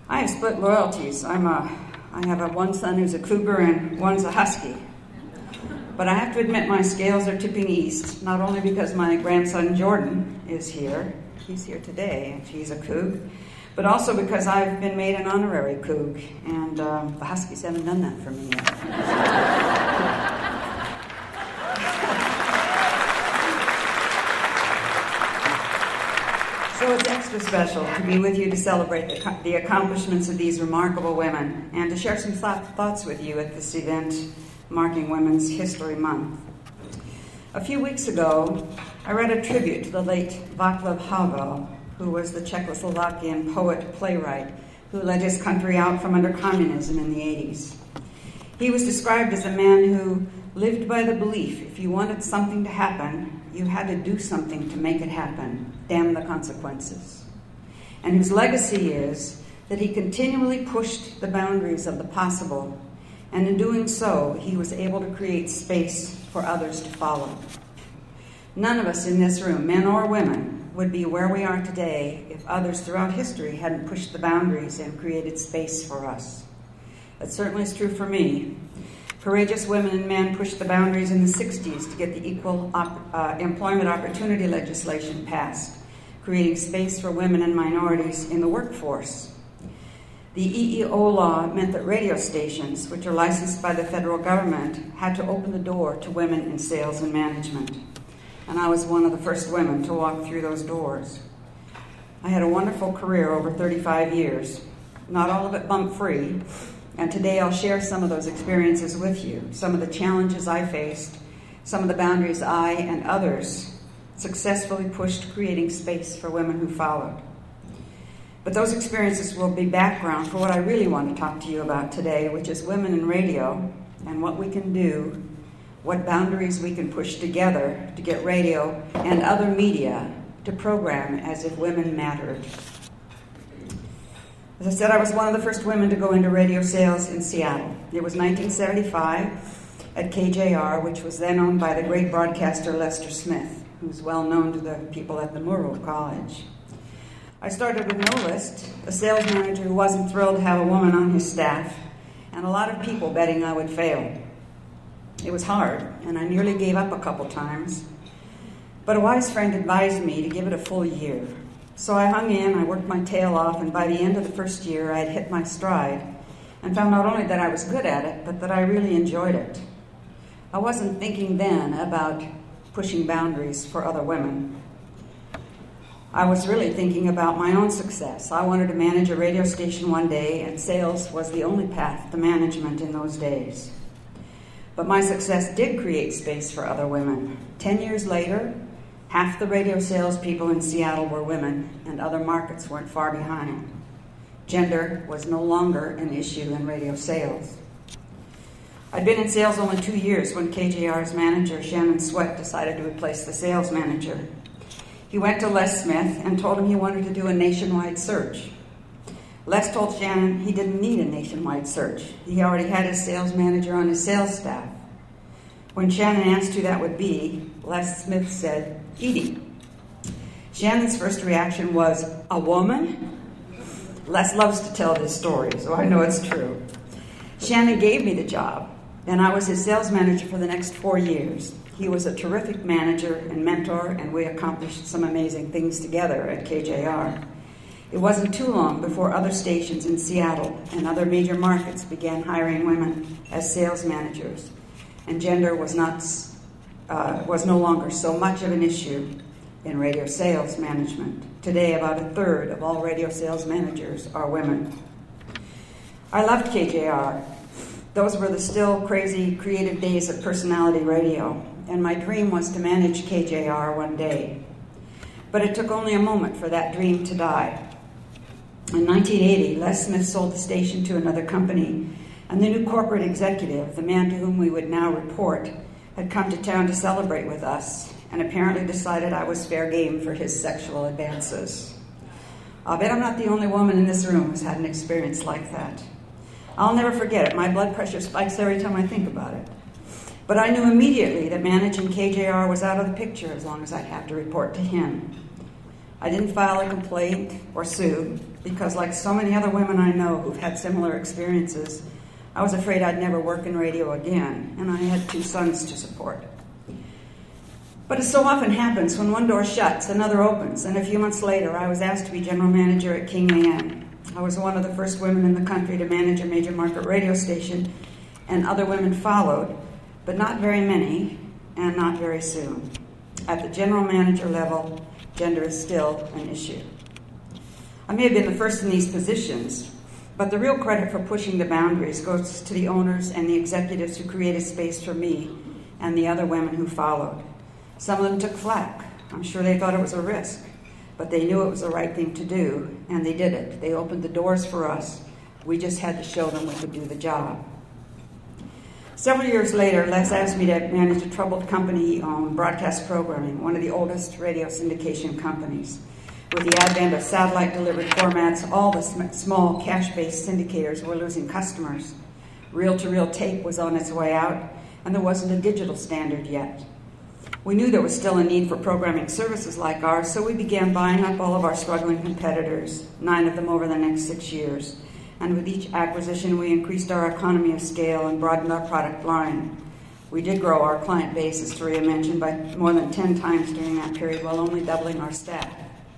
I have split loyalties. I have one son who's a cougar and one's a husky. But I have to admit my scales are tipping east, not only because my grandson Jordan is here, he's here today, and he's a coug, but also because I've been made an honorary coug, and the Huskies haven't done that for me yet. So it's extra special to be with you to celebrate the accomplishments of these remarkable women and to share some thoughts with you at this event marking Women's History Month. A few weeks ago, I read a tribute to the late Václav Havel, who was the Czechoslovakian poet-playwright who led his country out from under communism in the 80s. He was described as a man who lived by the belief if you wanted something to happen, you had to do something to make it happen. Damn the consequences. And whose legacy is that he continually pushed the boundaries of the possible, and in doing so, he was able to create space for others to follow. None of us in this room, men or women, would be where we are today if others throughout history hadn't pushed the boundaries and created space for us. That certainly is true for me. Courageous women and men pushed the boundaries in the 60s to get the equal employment opportunity legislation passed, creating space for women and minorities in the workforce. The EEO law meant that radio stations, which are licensed by the federal government, had to open the door to women in sales and management. And I was one of the first women to walk through those doors. I had a wonderful career over 35 years, not all of it bump-free, and today I'll share some of those experiences with you, some of the challenges I faced, some of the boundaries I and others successfully pushed, creating space for women who followed. But those experiences will be background for what I really want to talk to you about today, which is women in radio and what we can do, what boundaries we can push together to get radio and other media to program as if women mattered. As I said, I was one of the first women to go into radio sales in Seattle. It was 1975 at KJR, which was then owned by the great broadcaster Lester Smith, who's well known to the people at the Murrow College. I started with no list, a sales manager who wasn't thrilled to have a woman on his staff, and a lot of people betting I would fail. It was hard, and I nearly gave up a couple times, but a wise friend advised me to give it a full year. So I hung in, I worked my tail off, and by the end of the first year, I had hit my stride and found not only that I was good at it, but that I really enjoyed it. I wasn't thinking then about pushing boundaries for other women. I was really thinking about my own success. I wanted to manage a radio station one day, and sales was the only path to management in those days. But my success did create space for other women. 10 years later, half the radio salespeople in Seattle were women, and other markets weren't far behind. Gender was no longer an issue in radio sales. I'd been in sales only 2 years when KJR's manager, Shannon Sweat, decided to replace the sales manager. He went to Les Smith and told him he wanted to do a nationwide search. Les told Shannon he didn't need a nationwide search. He already had his sales manager on his sales staff. When Shannon asked who that would be, Les Smith said, Edie. Shannon's first reaction was, a woman? Les loves to tell this story, so I know it's true. Shannon gave me the job, and I was his sales manager for the next 4 years. He was a terrific manager and mentor, and we accomplished some amazing things together at KJR. It wasn't too long before other stations in Seattle and other major markets began hiring women as sales managers, and gender was no longer so much of an issue in radio sales management. Today, about a third of all radio sales managers are women. I loved KJR. Those were the still crazy, creative days of personality radio, and my dream was to manage KJR one day. But it took only a moment for that dream to die. In 1980, Les Smith sold the station to another company, and the new corporate executive, the man to whom we would now report, had come to town to celebrate with us, and apparently decided I was fair game for his sexual advances. I'll bet I'm not the only woman in this room who's had an experience like that. I'll never forget it. My blood pressure spikes every time I think about it. But I knew immediately that managing KJR was out of the picture as long as I'd have to report to him. I didn't file a complaint or sue because like so many other women I know who've had similar experiences, I was afraid I'd never work in radio again, and I had 2 sons to support. But as so often happens, when one door shuts, another opens, and a few months later I was asked to be general manager at King Leanne. I was one of the first women in the country to manage a major market radio station, and other women followed, but not very many, and not very soon. At the general manager level, gender is still an issue. I may have been the first in these positions, but the real credit for pushing the boundaries goes to the owners and the executives who created space for me and the other women who followed. Some of them took flack. I'm sure they thought it was a risk, but they knew it was the right thing to do, and they did it. They opened the doors for us. We just had to show them we could do the job. Several years later, Les asked me to manage a troubled company he owned, Broadcast Programming, one of the oldest radio syndication companies. With the advent of satellite-delivered formats, all the small cash-based syndicators were losing customers. Reel-to-reel tape was on its way out, and there wasn't a digital standard yet. We knew there was still a need for programming services like ours, so we began buying up all of our struggling competitors, 9 of them over the next 6 years. And with each acquisition, we increased our economy of scale and broadened our product line. We did grow our client base, as Taria mentioned, by more than 10 times during that period, while only doubling our staff.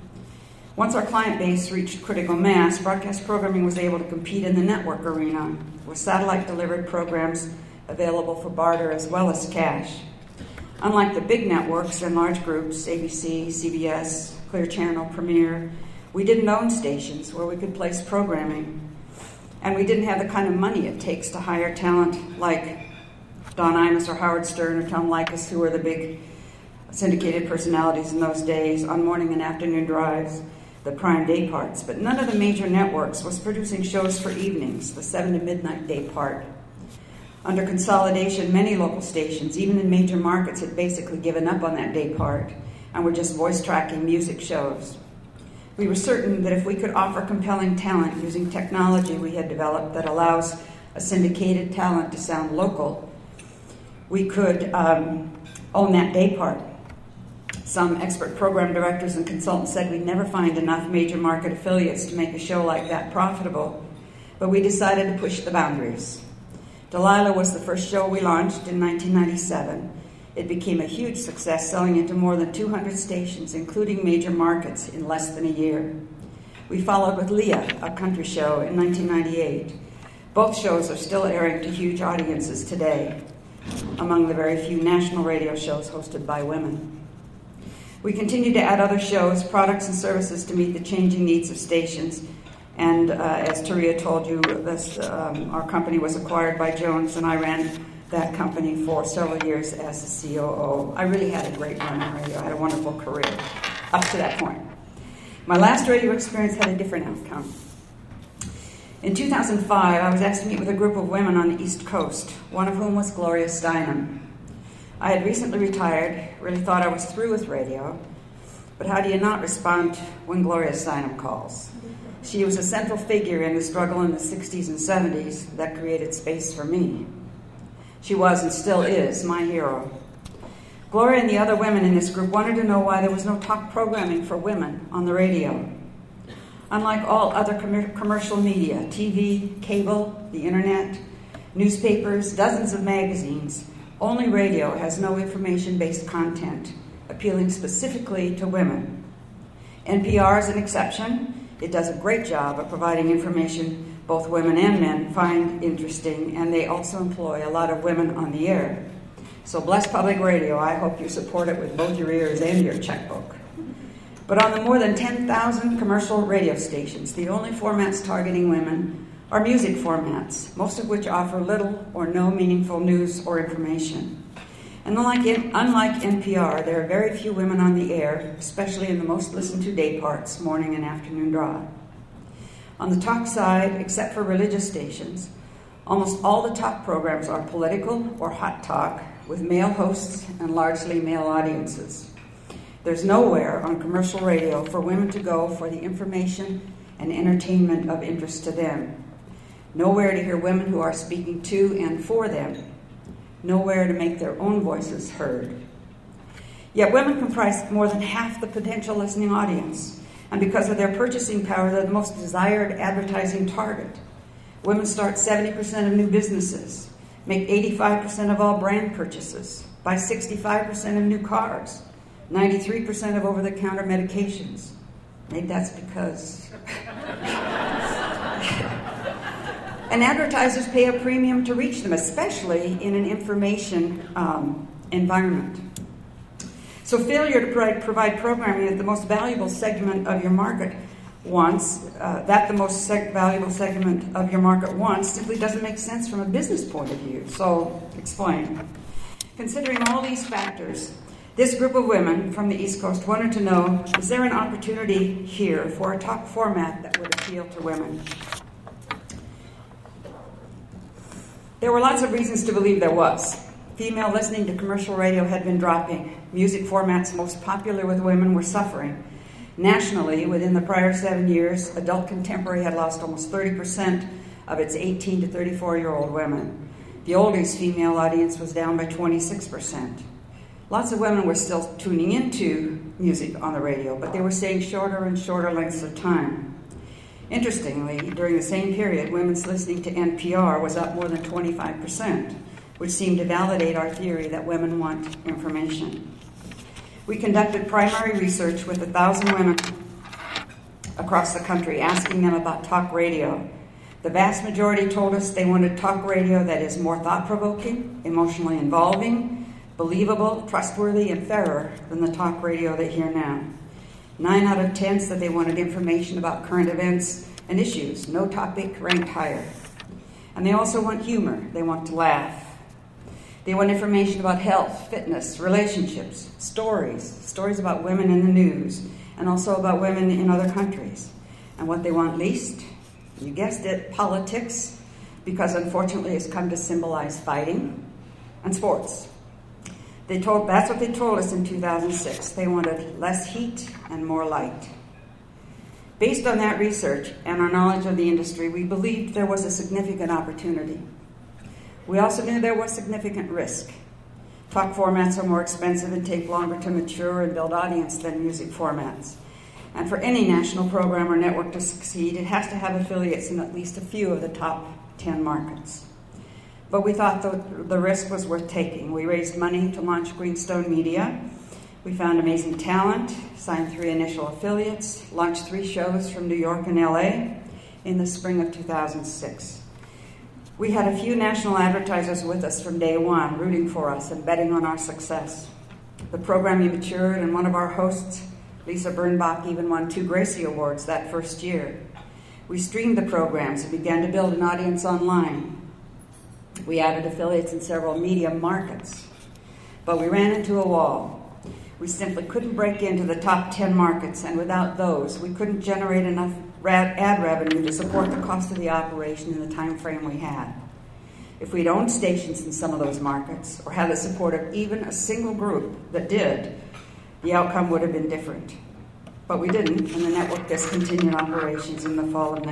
Once our client base reached critical mass, Broadcast Programming was able to compete in the network arena with satellite-delivered programs available for barter as well as cash. Unlike the big networks and large groups, ABC, CBS, Clear Channel, Premiere, we didn't own stations where we could place programming. And we didn't have the kind of money it takes to hire talent like Don Imus or Howard Stern or Tom Likas, who were the big syndicated personalities in those days, on morning and afternoon drives, the prime day parts. But none of the major networks was producing shows for evenings, the 7 to midnight day part. Under consolidation, many local stations, even in major markets, had basically given up on that day part and were just voice tracking music shows. We were certain that if we could offer compelling talent using technology we had developed that allows a syndicated talent to sound local, we could own that day part. Some expert program directors and consultants said we'd never find enough major market affiliates to make a show like that profitable, but we decided to push the boundaries. Delilah was the first show we launched in 1997. It became a huge success, selling into more than 200 stations, including major markets, in less than a year. We followed with Leah, a country show, in 1998. Both shows are still airing to huge audiences today, among the very few national radio shows hosted by women. We continue to add other shows, products, and services to meet the changing needs of stations. And as Taria told you, our company was acquired by Jones, and I ran that company for several years as the COO. I really had a great run in radio. I had a wonderful career up to that point. My last radio experience had a different outcome. In 2005, I was asked to meet with a group of women on the East Coast, one of whom was Gloria Steinem. I had recently retired, really thought I was through with radio, but how do you not respond when Gloria Steinem calls? She was a central figure in the struggle in the 60s and 70s that created space for me. She was and still is my hero. Gloria and the other women in this group wanted to know why there was no talk programming for women on the radio. Unlike all other commercial media, TV, cable, the internet, newspapers, dozens of magazines, only radio has no information-based content, appealing specifically to women. NPR is an exception. It does a great job of providing information both women and men find interesting, and they also employ a lot of women on the air. So bless public radio. I hope you support it with both your ears and your checkbook. But on the more than 10,000 commercial radio stations, the only formats targeting women are music formats, most of which offer little or no meaningful news or information. And unlike NPR, there are very few women on the air, especially in the most listened to day parts, morning and afternoon drive. On the talk side, except for religious stations, almost all the talk programs are political or hot talk, with male hosts and largely male audiences. There's nowhere on commercial radio for women to go for the information and entertainment of interest to them. Nowhere to hear women who are speaking to and for them. Nowhere to make their own voices heard. Yet women comprise more than half the potential listening audience. And because of their purchasing power, they're the most desired advertising target. Women start 70% of new businesses, make 85% of all brand purchases, buy 65% of new cars, 93% of over-the-counter medications. Maybe that's because... And advertisers pay a premium to reach them, especially in an information environment. So failure to provide programming that the most valuable segment of your market wants, simply doesn't make sense from a business point of view. So explain. Considering all these factors, this group of women from the East Coast wanted to know, is there an opportunity here for a talk format that would appeal to women? There were lots of reasons to believe there was. Female listening to commercial radio had been dropping. Music formats most popular with women were suffering. Nationally, within the prior 7 years, adult contemporary had lost almost 30% of its 18 to 34-year-old women. The oldies female audience was down by 26%. Lots of women were still tuning into music on the radio, but they were staying shorter and shorter lengths of time. Interestingly, during the same period, women's listening to NPR was up more than 25%, which seemed to validate our theory that women want information. We conducted primary research with 1,000 women across the country, asking them about talk radio. The vast majority told us they wanted talk radio that is more thought-provoking, emotionally involving, believable, trustworthy, and fairer than the talk radio they hear now. 9 out of 10 said they wanted information about current events and issues. No topic ranked higher. And they also want humor. They want to laugh. They want information about health, fitness, relationships, stories about women in the news, and also about women in other countries. And what they want least, you guessed it, politics, because unfortunately it's come to symbolize fighting, and sports. That's what they told us in 2006. They wanted less heat and more light. Based on that research and our knowledge of the industry, we believed there was a significant opportunity. We also knew there was significant risk. Talk formats are more expensive and take longer to mature and build audience than music formats. And for any national program or network to succeed, it has to have affiliates in at least a few of the top 10 markets. But we thought the risk was worth taking. We raised money to launch Greenstone Media. We found amazing talent, signed 3 initial affiliates, launched 3 shows from New York and LA in the spring of 2006. We had a few national advertisers with us from day one, rooting for us and betting on our success. The programming matured, and one of our hosts, Lisa Birnbach, even won 2 Gracie Awards that first year. We streamed the programs and began to build an audience online. We added affiliates in several media markets, but we ran into a wall. We simply couldn't break into the top 10 markets, and without those, we couldn't generate enough ad revenue to support the cost of the operation in the time frame we had. If we'd owned stations in some of those markets, or had the support of even a single group that did, the outcome would have been different. But we didn't, and the network discontinued operations in the fall of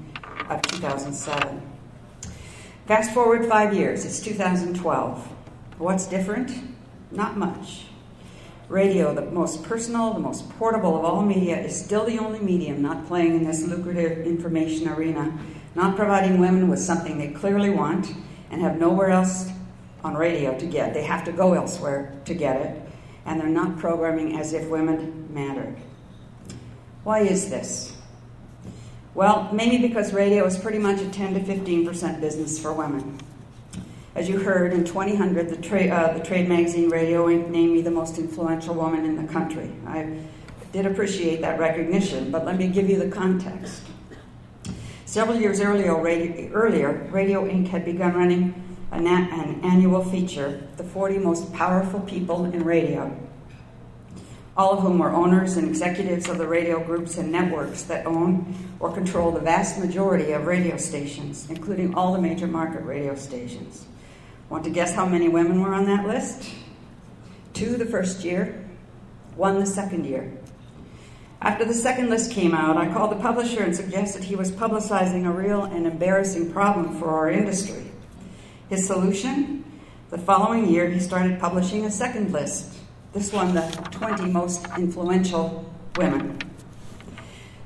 2007. Fast forward 5 years, it's 2012. What's different? Not much. Radio, the most personal, the most portable of all media, is still the only medium not playing in this lucrative information arena, not providing women with something they clearly want and have nowhere else on radio to get. They have to go elsewhere to get it, and they're not programming as if women mattered. Why is this? Well, maybe because radio is pretty much a 10 to 15% business for women. As you heard, in 2000, the trade magazine Radio Inc. named me the most influential woman in the country. I did appreciate that recognition, but let me give you the context. Several years earlier, Radio Inc. had begun running an annual feature, The 40 Most Powerful People in Radio, all of whom were owners and executives of the radio groups and networks that own or control the vast majority of radio stations, including all the major market radio stations. Want to guess how many women were on that list? 2 the first year, 1 the second year. After the second list came out, I called the publisher and suggested he was publicizing a real and embarrassing problem for our industry. His solution? The following year, he started publishing a second list. This one, the 20 most influential women.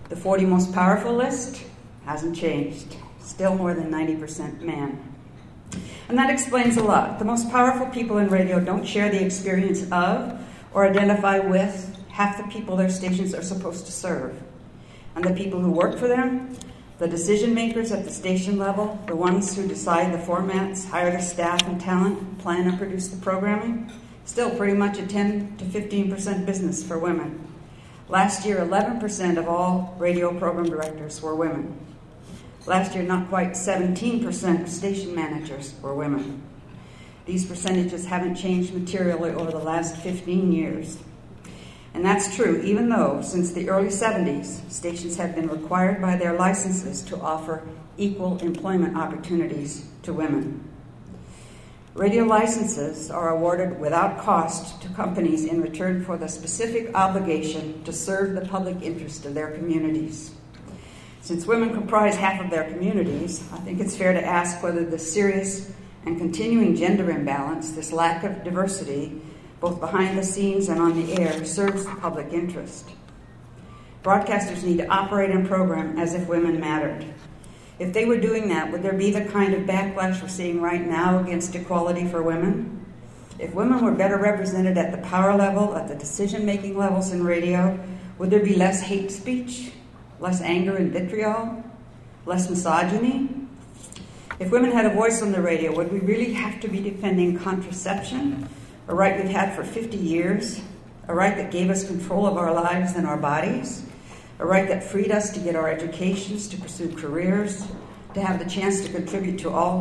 The 40 most powerful list hasn't changed. Still more than 90% man. And that explains a lot. The most powerful people in radio don't share the experience of or identify with half the people their stations are supposed to serve. And the people who work for them, the decision makers at the station level, the ones who decide the formats, hire the staff and talent, plan and produce the programming, still pretty much a 10 to 15% business for women. Last year, 11% of all radio program directors were women. Last year, not quite 17% of station managers were women. These percentages haven't changed materially over the last 15 years. And that's true even though, since the early 70s, stations have been required by their licenses to offer equal employment opportunities to women. Radio licenses are awarded without cost to companies in return for the specific obligation to serve the public interest of their communities. Since women comprise half of their communities, I think it's fair to ask whether this serious and continuing gender imbalance, this lack of diversity, both behind the scenes and on the air, serves the public interest. Broadcasters need to operate and program as if women mattered. If they were doing that, would there be the kind of backlash we're seeing right now against equality for women? If women were better represented at the power level, at the decision-making levels in radio, would there be less hate speech, less anger and vitriol, less misogyny? If women had a voice on the radio, would we really have to be defending contraception, a right we've had for 50 years, a right that gave us control of our lives and our bodies, a right that freed us to get our educations, to pursue careers, to have the chance to contribute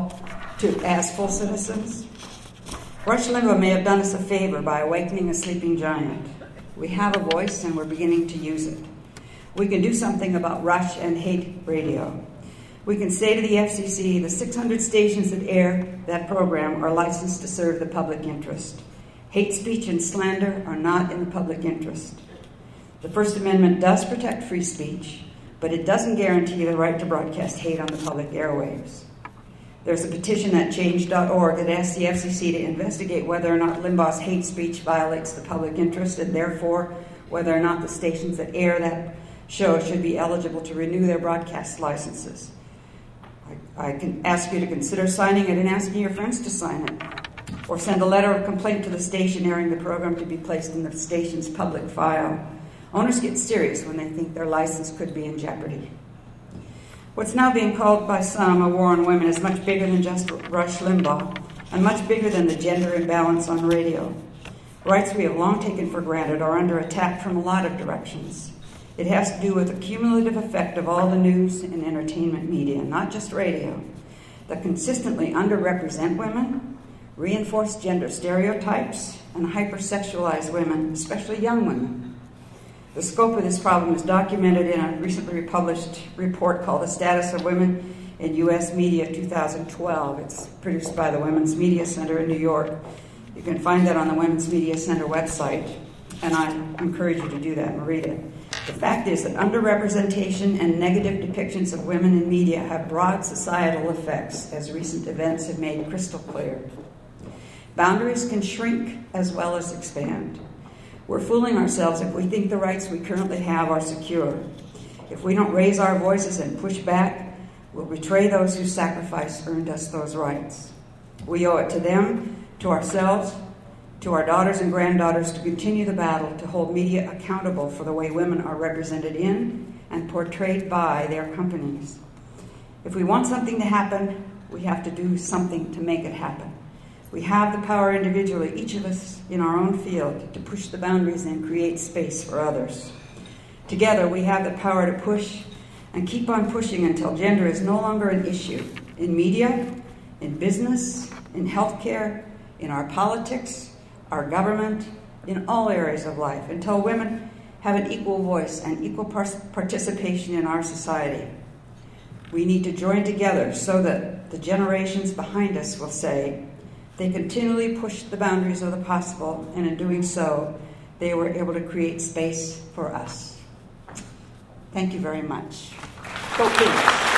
as full citizens? Rush Limbaugh may have done us a favor by awakening a sleeping giant. We have a voice and we're beginning to use it. We can do something about Rush and hate radio. We can say to the FCC, the 600 stations that air that program are licensed to serve the public interest. Hate speech and slander are not in the public interest. The First Amendment does protect free speech, but it doesn't guarantee the right to broadcast hate on the public airwaves. There's a petition at change.org that asks the FCC to investigate whether or not Limbaugh's hate speech violates the public interest, and therefore whether or not the stations that air that show should be eligible to renew their broadcast licenses. I can ask you to consider signing it and asking your friends to sign it, or send a letter of complaint to the station airing the program to be placed in the station's public file. Owners get serious when they think their license could be in jeopardy. What's now being called by some a war on women is much bigger than just Rush Limbaugh, and much bigger than the gender imbalance on radio. Rights we have long taken for granted are under attack from a lot of directions. It has to do with the cumulative effect of all the news and entertainment media, not just radio, that consistently underrepresent women, reinforce gender stereotypes, and hypersexualize women, especially young women. The scope of this problem is documented in a recently published report called The Status of Women in U.S. Media 2012. It's produced by the Women's Media Center in New York. You can find that on the Women's Media Center website, and I encourage you to do that and read it. The fact is that underrepresentation and negative depictions of women in media have broad societal effects, as recent events have made crystal clear. Boundaries can shrink as well as expand. We're fooling ourselves if we think the rights we currently have are secure. If we don't raise our voices and push back, we'll betray those whose sacrifice earned us those rights. We owe it to them, to ourselves, to our daughters and granddaughters to continue the battle to hold media accountable for the way women are represented in and portrayed by their companies. If we want something to happen, we have to do something to make it happen. We have the power individually, each of us in our own field, to push the boundaries and create space for others. Together, we have the power to push and keep on pushing until gender is no longer an issue in media, in business, in healthcare, in our politics, our government, in all areas of life, until women have an equal voice and equal participation in our society. We need to join together so that the generations behind us will say they continually pushed the boundaries of the possible, and in doing so, they were able to create space for us. Thank you very much. Go Peace.